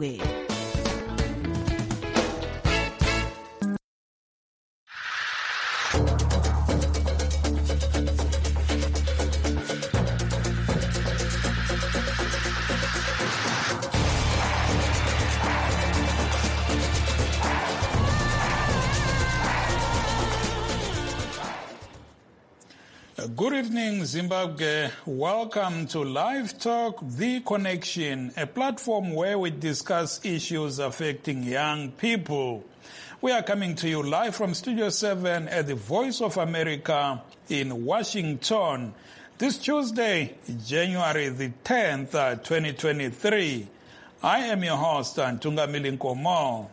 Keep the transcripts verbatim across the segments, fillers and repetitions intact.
Zimbabwe. Good evening, Zimbabwe. Welcome to Live Talk, The Connection, a platform where we discuss issues affecting young people. We are coming to you live from Studio seven at the Voice of America in Washington. This Tuesday, January the tenth, twenty twenty-three. I am your host, Ntungamili Nkomo.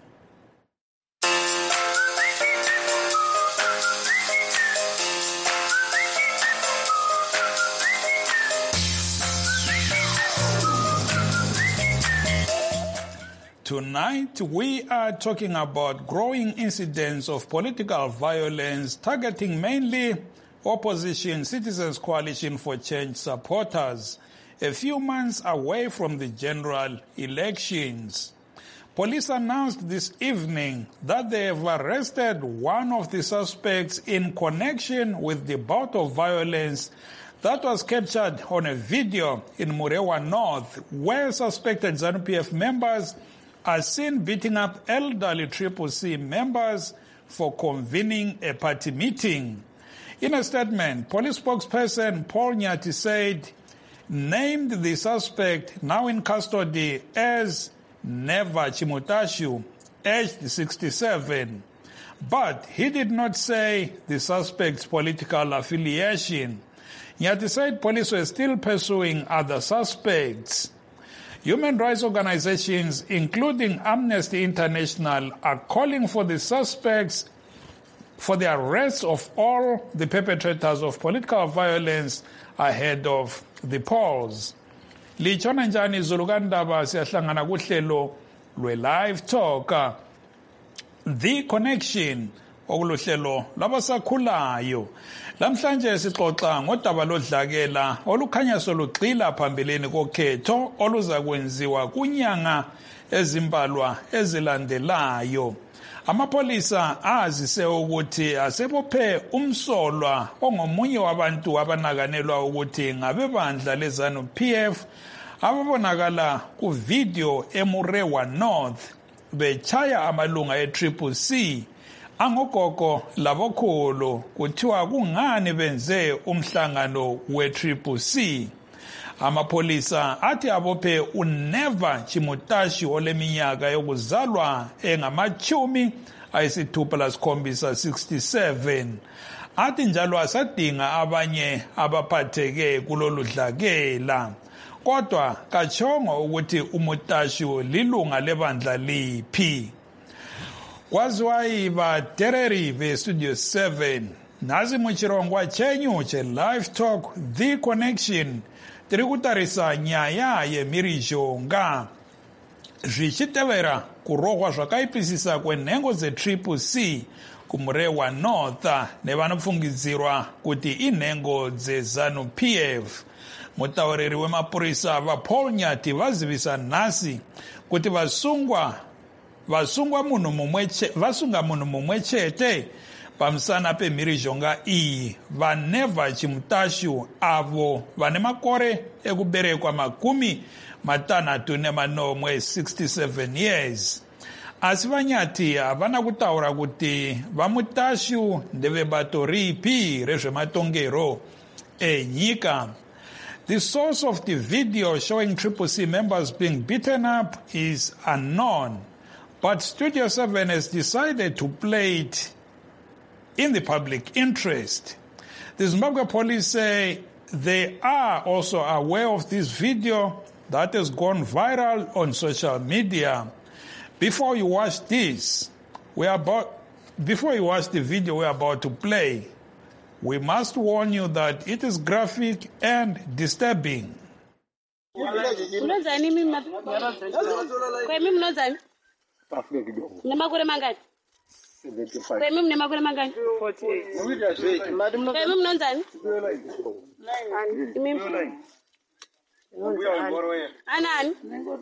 Tonight, we are talking about growing incidents of political violence targeting mainly opposition Citizens Coalition for Change supporters, a few months away from the general elections. Police announced this evening that they have arrested one of the suspects in connection with the bout of violence that was captured on a video in Murewa North, where suspected ZANU P F members are seen beating up elderly Triple C members for convening a party meeting. In a statement, police spokesperson Paul Nyati said, named the suspect now in custody as Neva Chimutashu, aged sixty-seven. But he did not say the suspect's political affiliation. Nyati said police were still pursuing other suspects. Human rights organizations, including Amnesty International, are calling for the suspects for the arrest of all the perpetrators of political violence ahead of the polls. Lichona njani Zulugandaba siyahlangana kuhlelo lwe-Live Talk, The Connection, okuluhlelo labasakhulayo. Lamhlanje sixoxa ngodaba lodlakela olukhanya solugxila phambeleni kokhetho oluza kwenziwa kunyanga ezimbalwa ezilandelayo. Amapolisa azise ukuthi asebophe umsolwa ongomunye wabantu abanakanelwa ukuthi ngabebandla leZANU P F ababonakala ku video eMurewa North bechaya amalunga e-Triple C. Angogogo labokhulu kuthiwa kungani benze umhlangano we-Triple C. Amapolisa athi abophe uNeva Chimutashi oleminyaka yokuzalwa engamachumi ayisithupha lasikhombisa sixty-seven. Athi njalo asadinga abanye abaphatheke kulolu dlakela. Kodwa kachongo ukuthi uMutashi lilunga lebandla liphi. Kwaziwayi ba Tereri be Studio seven. Nazi muchirongwa chenyu che Live Talk, The Connection. Tiri kutarisa nyaya ye mhirizhonga. Zvichitevera kurogwa zvakaipisisa kwenhengo ze-Triple C kuMurewa North nevanopfungidzirwa kuti inhengo dzeZANU P F. Mutauriri wemapurisa vaPaul Nyati vazivisa nhasi kuti vasungwa vasungwa munhu mumwe vasunga munhu mumwe chete pamusana pemhirizhonga iyi vaNeva Chimutashu avo vane makore ekuberekwa makumi matanhatu nemanomwe sixty-seven years. Asi vaNyati havana kutaura kuti vaMutashu ndevebato ripi rezvematongero enyika. The source of the video showing Triple C members being beaten up is unknown. But Studio seven has decided to play it in the public interest. The Zimbabwe police say they are also aware of this video that has gone viral on social media. Before you watch this, we are about, before you watch the video we're about to play, we must warn you that it is graphic and disturbing. Nemakure mangani? Kwemi mne makure mangani? forty-eight. Kwemi mnonzani? Imi Anani?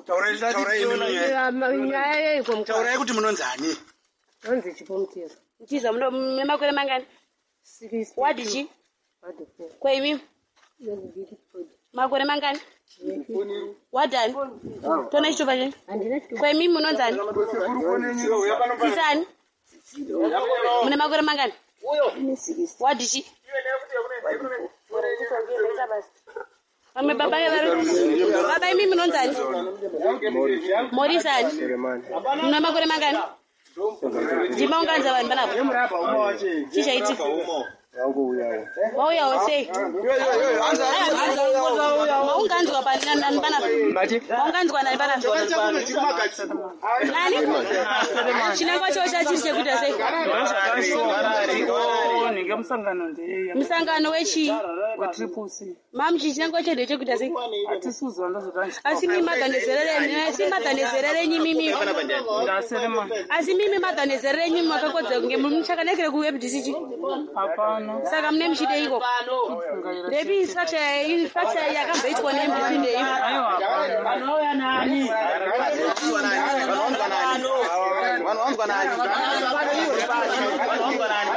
Taurai kuti munonzani? Nonzi Chipomutiza. Mutiza mune makore mangani? Wadichi? Kwa imi? Makore mangani? Wadani? Tona icho paje? Kwa imi munonzani? Tisani? Mune makore mangani? Wadichi? Ame baba ya baru. Baba imi munonzani? Morisani? Mune makore mangani? Jima unganza wani banapo? Chisha iti? Wauya wose? Maunganzi kwa pani nani banapo? Maunganzi kwa nani banapo? Nani? Chinangwa chocha chirishe kuta se? Msangano wechi? Mamchi chinangwa chocha chirishe kuta se? Asi matanezerere, si matanezerere nyi mimi. Asi mimi matanezerere nyi makakodze kunge mchakanekere ku F D C. Hapana. Saka mne mshide iko. Debi structure, structure yakamba iko ne mshinde iko. Ayo hapana. Anoya nani? Wanaonzwa nani? Wanaonzwa nani? Wanaonzwa nani?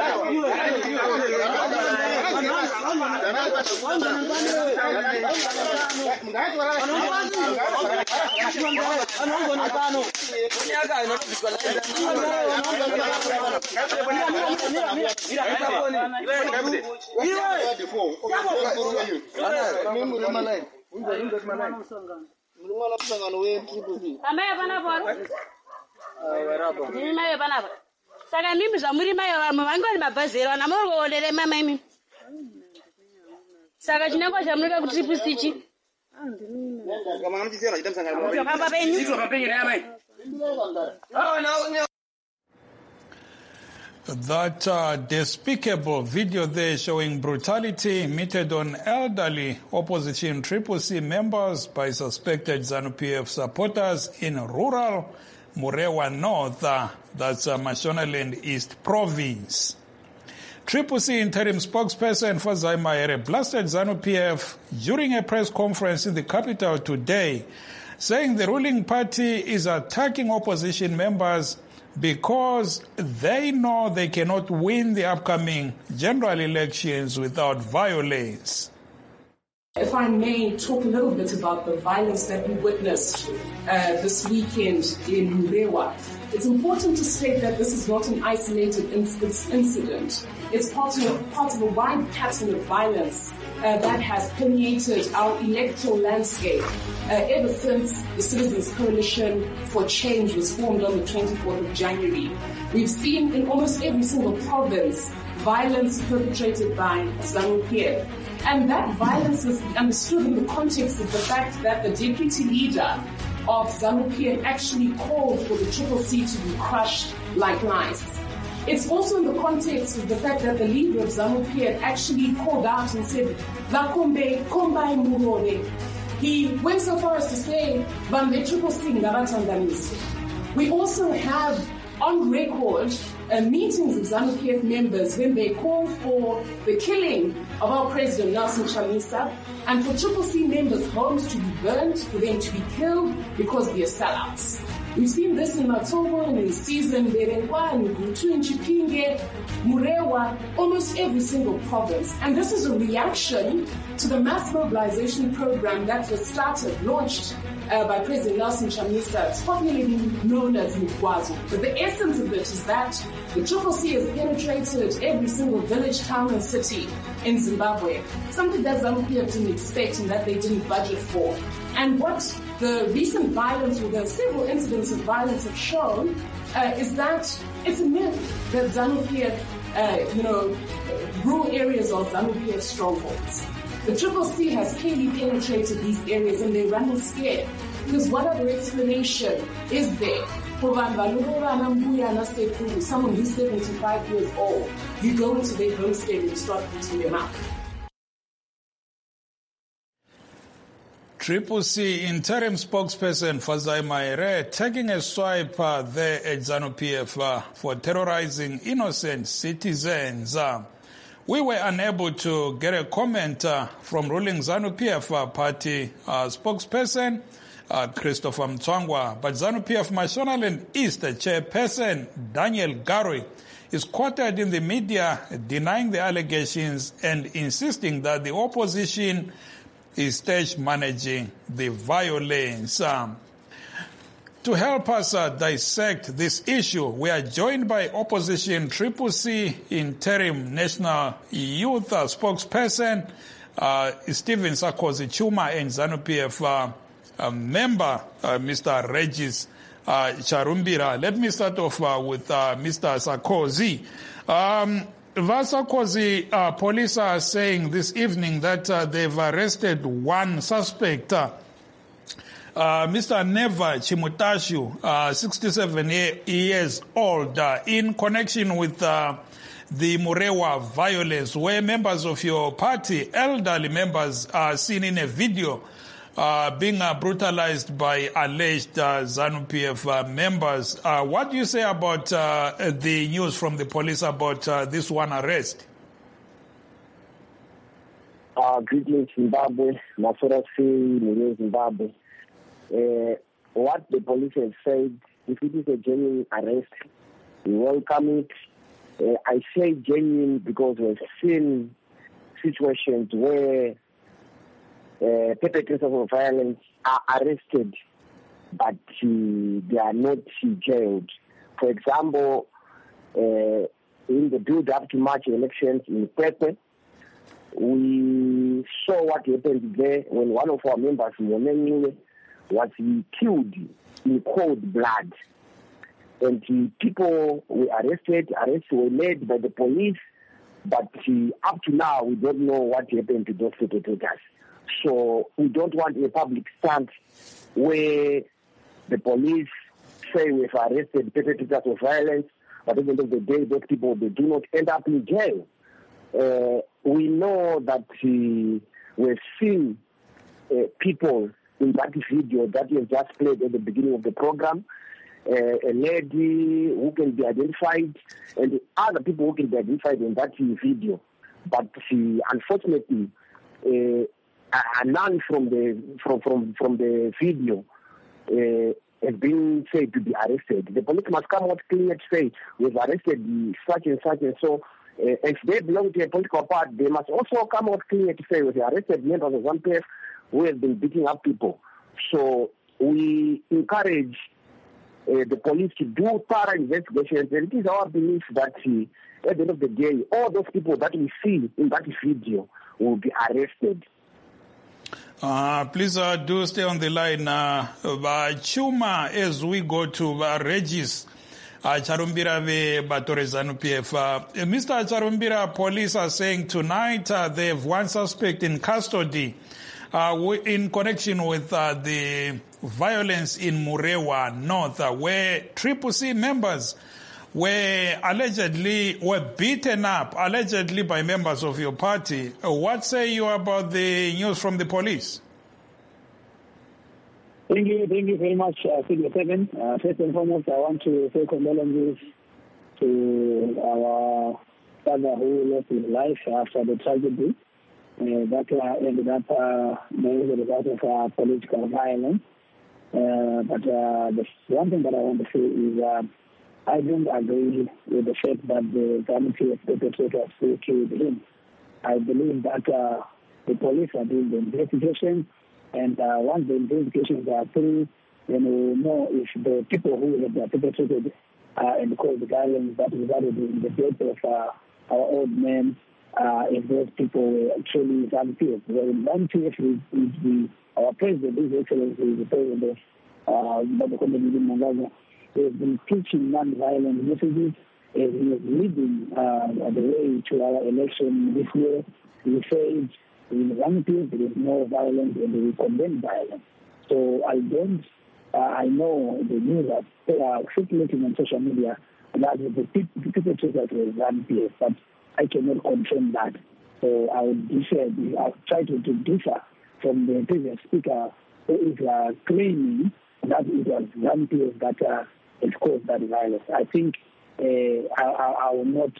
Amaya pana bora. Mimi mayo pana bora. Saka mimi zamuri mayo mangani mabazero na moro olele mama mimi. Saka chinangwa chamurika kuti triple stitch. Kama mtizera itamsanga. Kama penyu. Sito kampeni na mai. Oh no. That uh, despicable video there showing brutality meted on elderly opposition Triple C members by suspected ZANU-P F supporters in rural Murewa North, uh, that's uh, Mashonaland East Province. Triple C interim spokesperson Fazai Mahere blasted ZANU-P F during a press conference in the capital today, saying the ruling party is attacking opposition members because they know they cannot win the upcoming general elections without violence. If I may talk a little bit about the violence that we witnessed uh, this weekend in Murewa. It's important to state that this is not an isolated incident. It's part of, part of a wide pattern of violence uh, that has permeated our electoral landscape uh, ever since the Citizens Coalition for Change was formed on the twenty-fourth of January. We've seen in almost every single province violence perpetrated by ZANU-P F. And that violence is understood in the context of the fact that the deputy leader of ZANU-P F actually called for the Triple C to be crushed like lice. It's also in the context of the fact that the leader of ZANU-P F actually called out and said, Vakombe, kombai murore. He went so far as to say, Bambe Triple C ngabatandamisi. We also have on record uh, meetings of ZANU-P F members when they call for the killing of our President Nelson Chamisa and for Triple C members' homes to be burned, for them to be killed because they are sellouts. We've seen this in Matobo and in season Berengwa, Ngutu, in Chipinge, Murewa, almost every single province. And this is a reaction to the mass mobilization program that was started, launched uh, by President Nelson Chamisa. It's popularly known as Mukwazo. But the essence of it is that the Triple C has penetrated every single village, town, and city in Zimbabwe. Something that ZANU-P F didn't expect and that they didn't budget for. And what the recent violence, or the several incidents of violence have shown, uh, is that it's a myth that ZANU-P F, uh, you know, rural areas are ZANU-P F strongholds. The Triple C has clearly penetrated these areas and they're running scared. Because what other explanation is there for someone who's seventy-five years old? You go into their homestead and you start putting them out. Triple C interim spokesperson Fazai Mahere taking a swipe uh, there at ZANU-P F uh, for terrorizing innocent citizens. Uh, We were unable to get a comment uh, from ruling ZANU-P F uh, party uh, spokesperson, uh, Christopher Mtswangwa, but ZANU-P F Mashonaland East chairperson, Daniel Garwe, is quoted in the media denying the allegations and insisting that the opposition is stage managing the violence. Um, to help us uh, dissect this issue, we are joined by opposition Triple C interim national youth uh, spokesperson uh, Stephen Sarkozy Chuma and ZANU-P F uh, uh, member uh, Mister Regis uh, Charumbira. Let me start off uh, with uh, Mister Sarkozy. Um, Sarkozy, uh, police are saying this evening that uh, they've arrested one suspect, uh, uh, Mister Neva Chimutashu, uh, sixty-seven years old, uh, in connection with uh, the Murewa violence, where members of your party, elderly members, are seen in a video uh, being uh, brutalized by alleged uh, ZANU-P F uh, members. Uh, what do you say about uh, the news from the police about uh, this one arrest? Uh, greetings, Zimbabwe. Masorasi, Zimbabwe. Uh, what the police have said, if it is a genuine arrest, we welcome it. Uh, I say genuine because we've seen situations where uh, perpetrators of violence are arrested, but uh, they are not jailed. For example, uh, in the build-up to March elections in Pepe, we saw what happened there when one of our members, Monenile, was killed in cold blood. And uh, people were arrested, arrests were made by the police, but uh, up to now we don't know what happened to those perpetrators. So we don't want a public stance where the police say we've arrested perpetrators of violence, but at the end of the day, those people, they do not end up in jail. Uh, we know that uh, we've seen uh, people in that video that you just played at the beginning of the program, uh, a lady who can be identified, and other people who can be identified in that video. But uh, unfortunately, uh, none from the from from from the video uh, has been said to be arrested. The police must come out clear to say we've arrested such and such and so. Uh, if they belong to a political party, they must also come out clear to say we've arrested members of ZANU-P F who have been beating up people. So we encourage uh, the police to do thorough investigations, and it is our belief that uh, at the end of the day, all those people that we see in that video will be arrested. Uh, please uh, do stay on the line. Uh, uh, Chuma, as we go to uh, Regis uh, Charumbira ve Batore ZANU-P F. Uh, Mister Charumbira, police are saying tonight uh, they have one suspect in custody uh, in connection with uh, the violence in Murewa North, uh, where Triple C members were allegedly were beaten up, allegedly by members of your party. Uh, what say you about the news from the police? Thank you, thank you very much, uh, Studio seven. Uh, first and foremost, I want to say condolences to our father who lost his life after the tragedy uh, that uh, ended up uh, as a result of uh, political violence. Uh, but uh, the one thing that I want to say is uh, I don't agree with the fact that the ZANU-P F perpetrators who killed him. I believe that uh, the police are doing the investigation, and uh, once the investigations are through, then we know if the people who have perpetrated uh, and caused violence that resulted in the death of uh, our old men, uh, if those people were truly ZANU-P F. Well, in ZANU-P F is, is the, our president, His Excellency, is the president of uh, Mangaza. He has been teaching non-violent messages, and he is leading uh, the way to our election this year. He said in ZANU-P F there is no violence and we condemn violence. So I don't, uh, I know the news that are circulating on social media that the people say that was ZANU-P F, but I cannot confirm that. So I would differ, I'll try to, to differ from the previous speaker who is uh, claiming that it was ZANU-P F that uh, it caused that violence. I think uh, I, I, I will not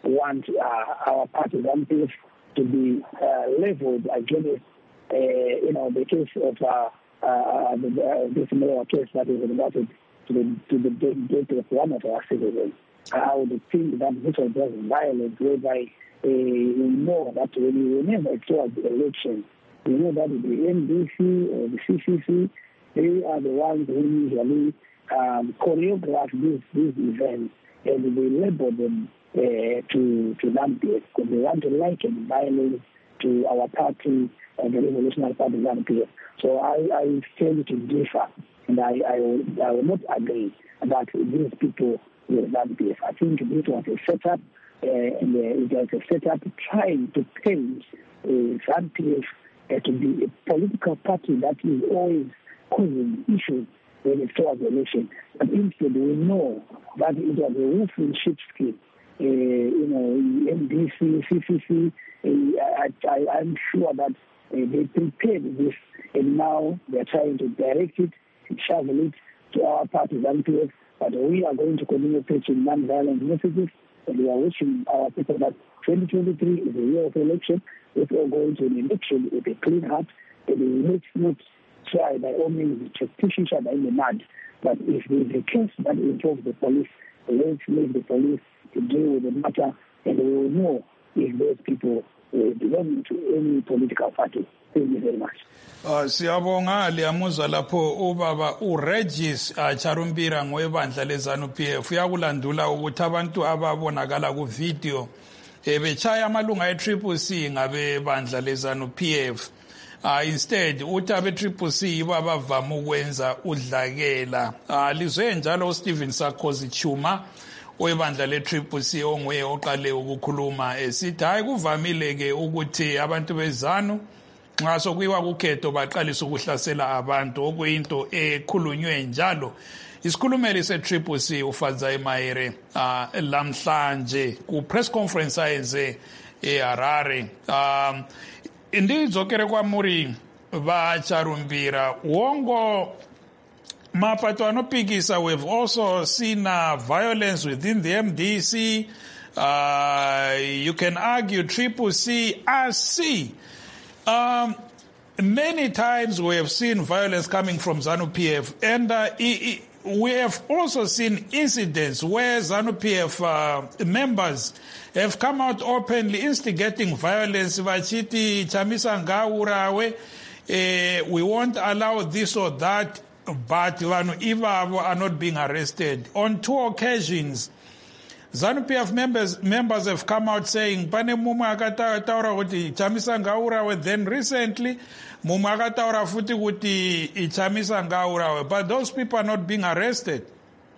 want uh, our party ZANU-P F to be uh, leveled against, uh, you know, the case of uh, uh, the, uh, this Mewa case that is related to the to the death of one of our citizens. I would think that this was just violence, whereby uh, we know that whenever it's towards the election, we know that the N D C or the C C C, they are the ones who usually um, choreograph these these events, and they label them uh, to to ZANU-P F because they want to liken violence to our party, uh, the Revolutionary Party ZANU-P F. So I, I tend to differ, and I, I, will, I will not agree that these people were ZANU-P F. I think this was a setup, uh, and uh, it was a setup trying to paint uh, ZANU-P F uh, to be a political party that is always causing issues when it's towards the election. But instead, we know that it was a wolf in sheep's skin. Uh, you know, N D C, C C C, uh, I, I, I'm sure that uh, they prepared this, and now they're trying to direct it, shovel it to our party, ZANU-P F. But we are going to continue preaching non-violent messages, and we are wishing our people that twenty twenty-three is a year of election. If we are going to an election with a clean heart, and let's not try by all means to push each other in the mud. But if there is a case that involves the police, let's leave the police to deal with the matter, and we will know if those people uh, belong to any political party. Thank you very much. Uh, siyabonga liyamuzwa lapho ubaba uRegis uh, Charumbira ngwebandla leZANU-P F uyakulandula ukuthi abantu ababonakala ku video ebechaya amalunga e-Triple C ngabe bandla leZANU-P F. Uh, instead uthi abe-Triple C yibo abavama ukwenza udlakela. Uh, lizwe njalo uStephen Sarkozy Chuma webandla le-Triple C onguye oqale ukukhuluma esithi hayi kuvamile-ke ukuthi abantu beZANU nxa sokuyiwa kukhetho baqalisa ukuhlasela abantu okuyinto ekhulunywe njalo isikhulumeli se-Triple C uFadzayi Mahere uh, lamhlanje ku-press conference ayenze eHarare. um indidzokere kwamuri vaCharumbira wongo mapato anopikisa. We've also seen uh, violence within the M D C. Uh, you can argue Triple C as C. Um, many times we have seen violence coming from ZANU-P F, and uh, it, it, we have also seen incidents where ZANU-P F uh, members have come out openly instigating violence. Vachiti Chamisa Ngaurawe, uh, we won't allow this or that, but Vanu Ivavo are not being arrested. On two occasions, ZANU-P F members members have come out saying pane muma akataura kuti Chamisa Ngaurawe, then recently muma akataura futi kuti Chamisa Ngaurawe, but those people are not being arrested.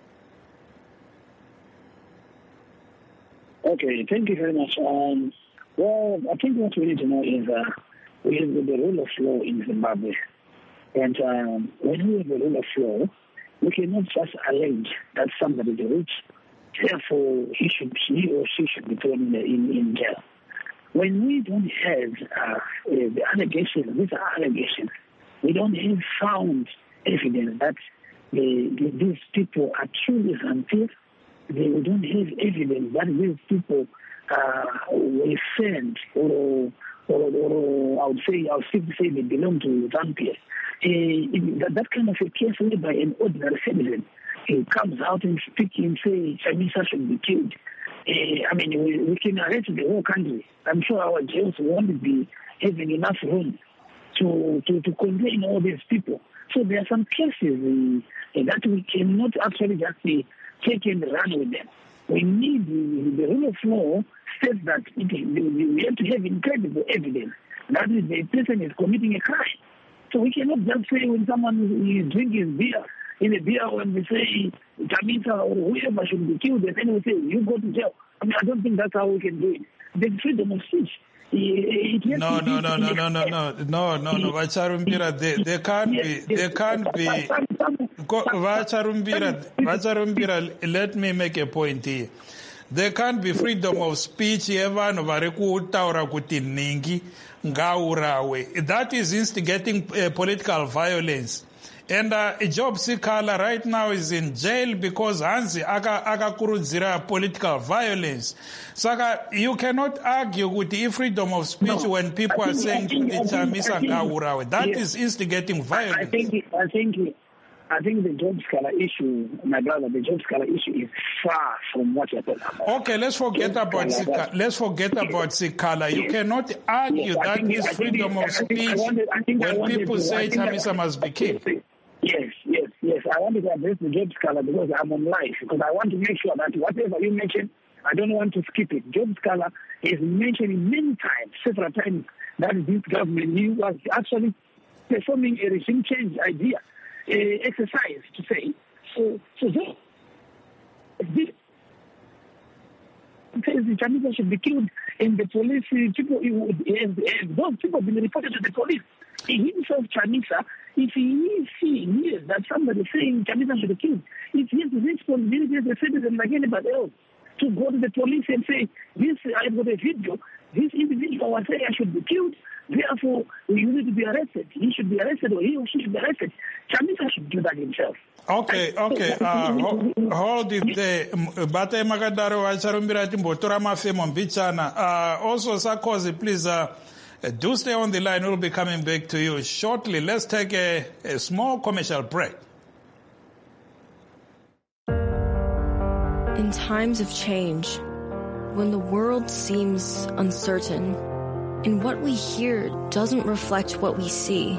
Okay, thank you very much. Um, well, I think what we need to know is uh, we have the rule of law in Zimbabwe, and um, when we have the rule of law, we cannot just allege that somebody is rich. Therefore, he should, he or she should be thrown in, in, in jail. When we don't have uh, the allegations, these are allegations, we don't have found evidence that the, the, these people are truly ZANU-P F. We don't have evidence that these people uh, were sent, or, or, or I would say, I would say they belong to ZANU-P F. Uh, that, that kind of a case whereby an ordinary citizen he comes out and speaks and say Chamisa should be killed. Uh, I mean, we, we can arrest the whole country. I'm sure our jails won't be having enough room to, to, to contain all these people. So there are some cases uh, that we cannot actually just uh, take and run with them. We need the, the rule of law says that it, we have to have incredible evidence that the person is committing a crime. So we cannot just say when someone is drinking beer, in a beer, when we say Chamisa or whoever should be killed, and then we say, you go to jail. I mean, I don't think that's how we can do it. There's freedom of speech. It, it no, no, no, no, no, no, no, no, no, no, Vacharumbira, they, they can't be, they can't be, Vacharumbira, Vacharumbira, let me make a point here. There can't be freedom of speech ever no vareku taura kuti ningi ngaurawe. That is instigating uh, political violence. And uh, Job Sikala right now is in jail because Hansi aka akakurudzira political violence. Saka, you cannot argue with the freedom of speech no, when people are saying Chamisa Ngaurawe. That yes. is instigating violence. I, I think. I think. I think the Job Sikala issue, my brother, the Job Sikala issue is far from what you're talking about. Okay, let's forget Job about Sikala. Let's forget about Sikala. You yes. cannot argue yes, that think, is freedom of speech wanted, when people to, say Chamisa must be killed. Yes, yes, yes. I wanted to address the Job Sikala because I'm on live, because I want to make sure that whatever you mention, I don't want to skip it. Job Sikala is mentioning many times, several times, that this government, he was actually performing a regime change idea. Uh, exercise to say so. So this says the Chamisa should be killed, and the police people, and, and those people have been reported to the police. He himself, Chamisa, if he is seeing yes, that somebody saying Chamisa should be killed, if he has the responsibility as a citizen like anybody else to go to the police and say, "This I've got a video. This individual was saying I should be killed. Therefore, you need to be arrested. He should be arrested, or he or she should be arrested." Chamisa should do that himself. Okay, okay. Uh, hold it there. Bate Magadaro, Acharumbira Timbotora Mafemo Mbichana. Also, Sarkozy, please uh, do stay on the line. We'll be coming back to you shortly. Let's take a, a small commercial break. In times of change, when the world seems uncertain, and what we hear doesn't reflect what we see,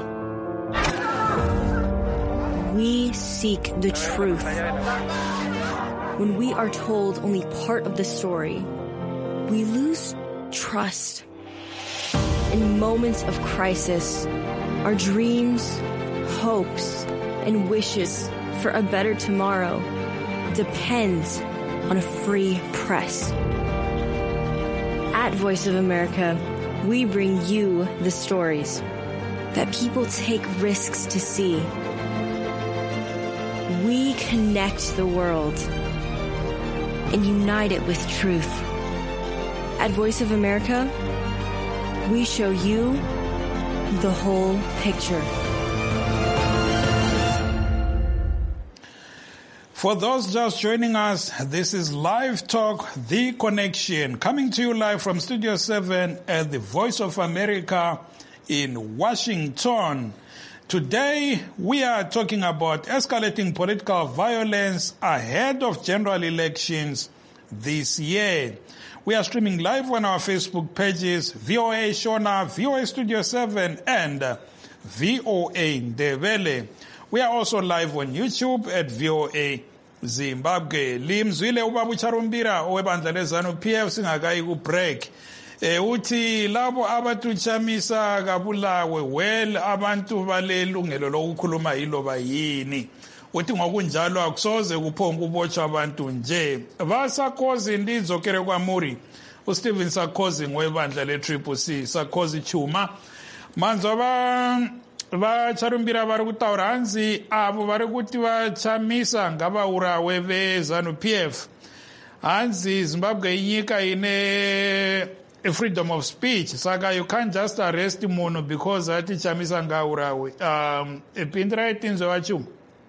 we seek the truth. When we are told only part of the story, we lose trust. In moments of crisis, our dreams, hopes, and wishes for a better tomorrow depend on a free press. At Voice of America, we bring you the stories that people take risks to see. We connect the world and unite it with truth. At Voice of America, we show you the whole picture. For those just joining us, this is Live Talk, The Connection, coming to you live from Studio seven at the Voice of America in Washington. Today, we are talking about escalating political violence ahead of general elections this year. We are streaming live on our Facebook pages, V O A Shona, V O A Studio seven, and V O A Ndebele. We are also live on YouTube at V O A Zimbabwe. Limzwile ubaba uCharumbira owebandla lezanu P F singakayi ku break. Eh uthi labo abantu Chamisa kabulawe well abantu balelungelo lokukhuluma yiloba yini. Uthi ngokunjalo akusoze kuphonga ubotshwa abantu nje. Basakhozi ndizokere kwaMuri. uSteven Sarkozy ngwebandla le Triple C, Sarkozy Chuma. Manzoba va Charumbira vari kutaura hanzi avo vari kuti vachamisa ngavaurawe vezanu P F. Hanzi Zimbabwe inyika ine a freedom of speech, saka you can't just arrest munhu because ati chamisa ngaurawe. Um, epindira itinzo vachu.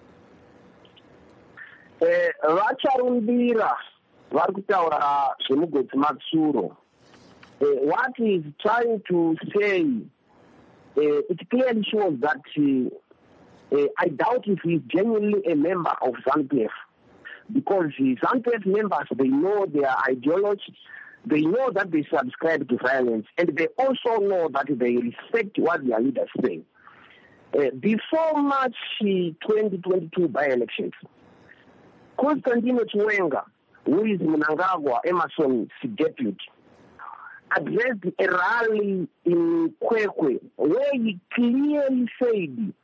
Eh, vacharumbira vari kutaura zvemugotsi matsuro. Eh, what is trying to say, uh, it clearly shows that uh, uh, I doubt if he's genuinely a member of ZANU-P F, because the ZANU-P F members, they know their ideology, they know that they subscribe to violence, and they also know that they respect what their leaders say. Uh, before March twenty twenty-two by-elections, Constantino Chiwenga, who is Mnangagwa Emerson's deputy, addressed a rally in Kwekwe where he clearly said,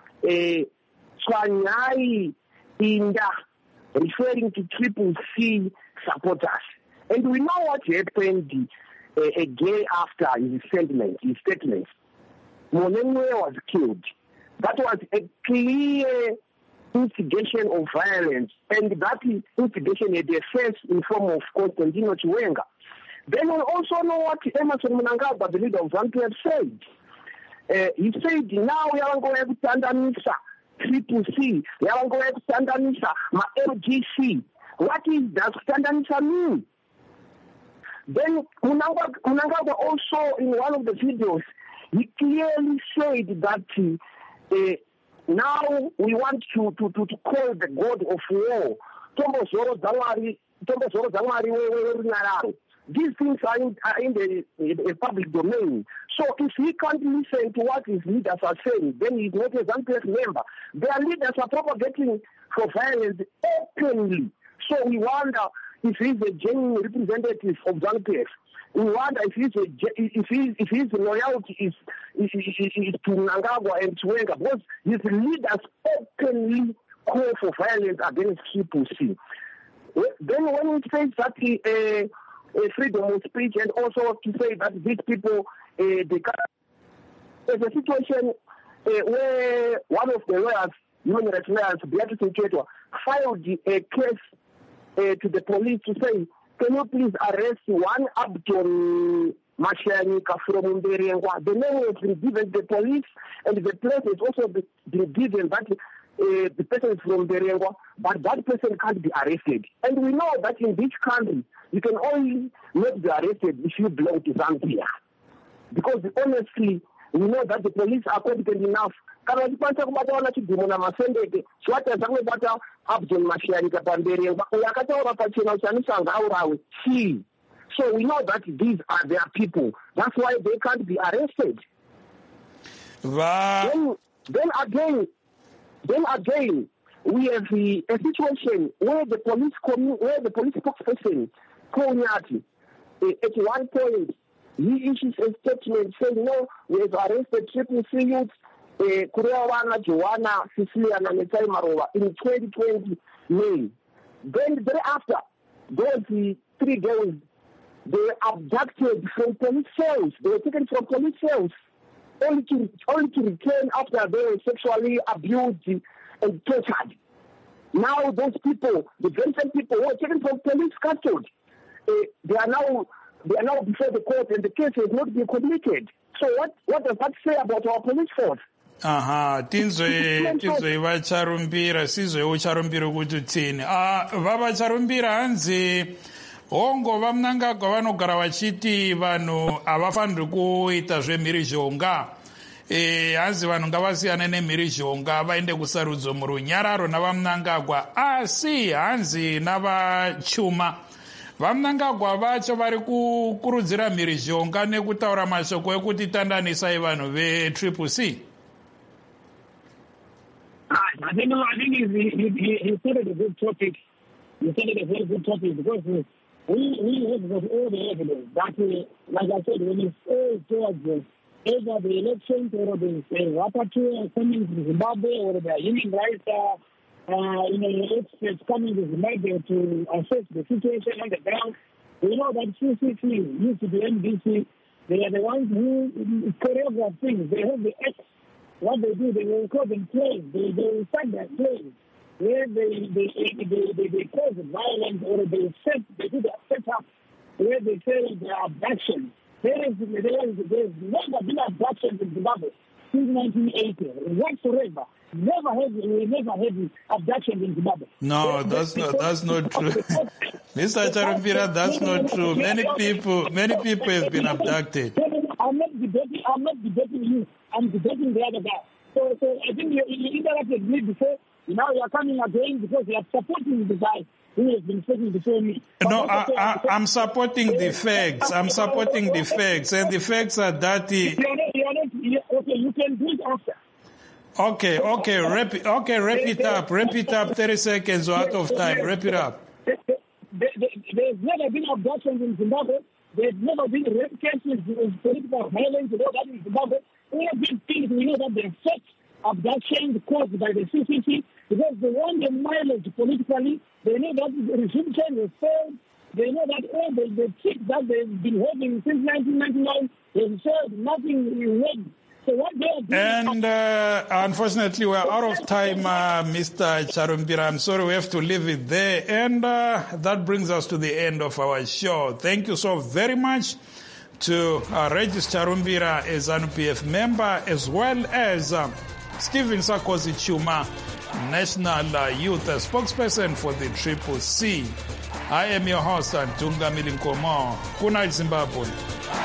Swanyai Inda, referring to Triple C supporters. And we know what happened uh, a day after his statement. His statement. Monenwe was killed. That was a clear instigation of violence, and that instigation had a face in form of Constantino Chiwenga. Then we also know what Emerson Mnangagwa, the leader of ZANU-P F, said. Uh, he said, now we are going to have Tandamisa triple C, yavangova kusanganisa ma-L G C. What is does kusanganisa mean? Then Mnangagwa also in one of the videos, he clearly said that uh, now we want to, to, to, to call the God of war. Tombo Zoro Zawari, Tombo Zoro Zawari, these things are in, are in the, the public domain. So if he can't listen to what his leaders are saying, then he's not a ZANU-P F member. Their leaders are propagating for violence openly. So we wonder if he's a genuine representative of ZANU-P F. We wonder if he's a, if his if his loyalty is, is, is, is to Mnangagwa and to Wenga, because his leaders openly call for violence against Triple C. Then when he says that he, uh, uh, freedom of speech, and also to say that these people, uh, they can, there's a situation uh, where one of the lawyers, human rights lawyers, Beatrice Mchetwa, filed a case uh, to the police to say, can you please arrest one Abdon Mashanika from Mberengwa? The name has been given to the police, and the place has also been given that uh, the person is from Mberengwa, but that person can't be arrested. And we know that in this country, you can only not be arrested if you belong to Zambia. Because honestly, we know that the police are competent enough. So we know that these are their people. That's why they can't be arrested. Wow. Then, then again, then again, we have a, a situation where the police commu- where the police spokesperson, Konyati, uh, at one point, he issues a statement saying, no, we have arrested triple C youths, Kurewana, Joanna, Cecilia, and Netai Marova in twenty twenty May. Then thereafter, those three girls, they were abducted from police cells. They were taken from police cells, only to, only to return after they were sexually abused and tortured. Now those people, the very same people who were taken from police custody, uh, they are now they are now before the court, and the case has not been completed. So what, what does that say about our police force? Aha, tinzwe tinzwe vacharumbira sizwe ucharumbira kuti tini. Ah, vava charumbira hanzi hongo vamnangagwa vanogara vachiti vanhu havafaniri kuita zvemhirizhonga. Eh, hanzi vanhu ngavasiyane nemhirizhonga vaende kusarudzo murunyararo navamnangagwa, asi hanzi navachuma vamnangagwa vacho vari kukurudzira mhirizhonga nekutaura mashoko ekuti tandanisai vanhu vetriple C. I think, I think he, he, he, he started a good topic. He started a very good topic because we, we have got all the evidence that, we, like I said, when it's all towards the, either the elections or the uh, rapporteur coming to Zimbabwe or the human rights uh, uh, you know, experts coming to Zimbabwe to assess the situation on the ground. We know that C C C used to be N B C. They are the ones who choreograph things. They have the X. What they do, they will call them plays. They, they will start their plays where they they, they, they, they cause violence or they set, they do their setup where they say there are abductions. There is, there is, there is never been abductions in Zimbabwe since nineteen eighty whatsoever. Never had, we never had abductions in Zimbabwe. No, that's not, that's not true. Mister Charumbira, that's not true. Many people, many people have been abducted. I'm not debating, I'm not debating you. I'm debating the other guy. So, so I think you, you interrupted me before. Now you are coming again because you are supporting the guy who has been speaking before me. But no, I, I, I'm supporting the facts. I'm supporting the facts. And the facts are that the... You're not, you're not, you're, okay, you can do it after. Okay, okay, wrap it, okay, wrap it up. Wrap it up. thirty seconds or out of time. Wrap it up. There, there, there's never been abductions in Zimbabwe. There's never been rape cases of political violence in Zimbabwe. All these things, we know that they're such abductions caused by the C C C because they want the mileage politically. They know that the regime change has failed. They know that all the, the tricks that they've been having since nineteen ninety-nine have served nothing in vain. So what they are doing... And uh, unfortunately, we're out of time, uh, Mister Charumbira. I'm sorry, we have to leave it there. And uh, that brings us to the end of our show. Thank you so very much to uh, Regis Charumbira, a ZANU-P F member, as well as uh, Stephen Sarkozy Chuma, National uh, Youth uh, Spokesperson for the Triple C. I am your host, Dunga Milinkomo. Good night, Zimbabwe.